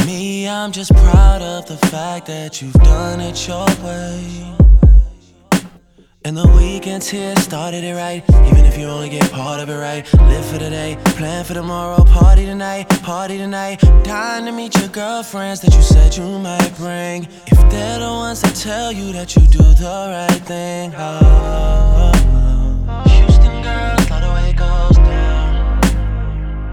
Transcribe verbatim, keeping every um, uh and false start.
Me, I'm just proud of the fact that you've done it your way. And the weekends here started it right. Even if you only get part of it right. Live for today, plan for tomorrow. Party tonight, party tonight. Dying to meet your girlfriends that you said you might bring. If they're the ones that tell you that you do the right thing, oh, oh, oh.